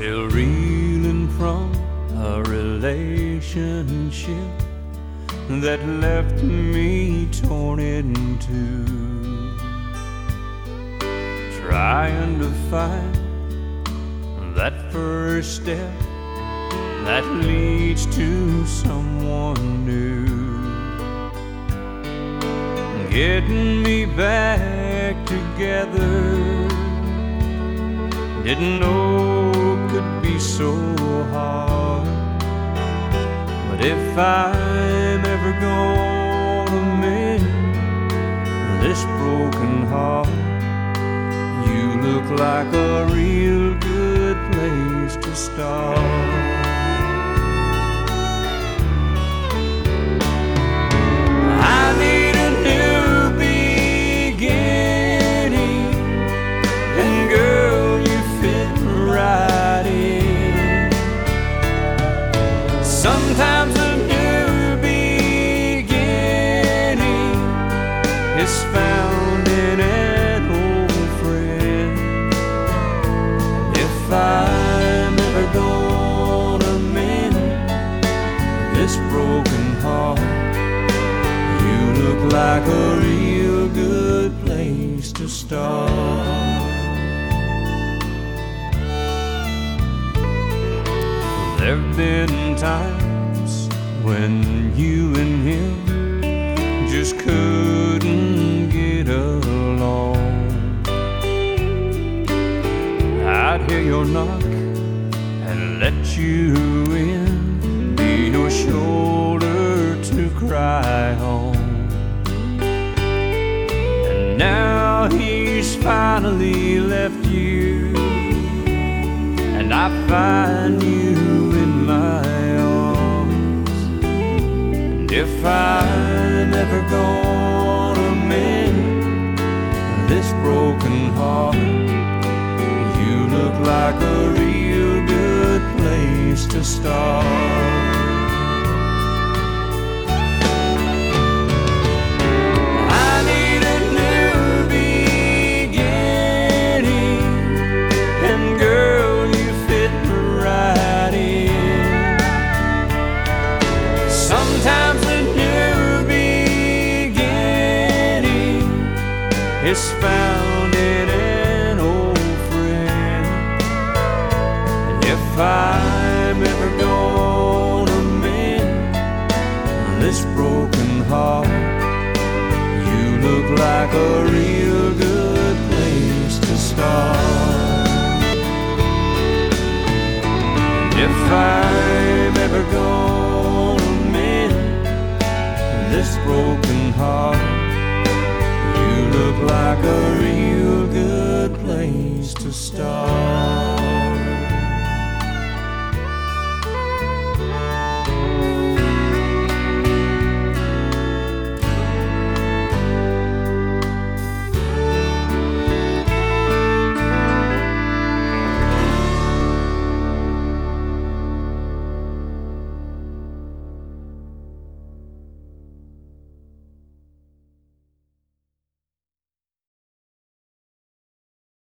Still reeling from a relationship that left me torn in two, trying to find that first step that leads to someone new, getting me back together. Didn't know it could be so hard, but if I'm ever gonna mend this broken heart, you look like a real good place to start. I need a new beginning, and girl, you fit right in. Sometimes a new beginning is found in an old friend. If I'm ever gonna mend this broken heart, you look like a real good place to start. There've been times when you and him just couldn't get along. I'd hear your knock and let you in, be your shoulder to cry on. And now he's finally left you, and I find you in my arms. And if I'm ever gonna mend this broken heart, you look like a real good place to start. I need a new beginning, and girl, you fit right in. Sometimes a new beginning is found in an old friend. And if I'm ever gonna mend this broken heart, you look like a real good place to start. If I'm ever gonna mend this broken heart, you look like a real good place to start.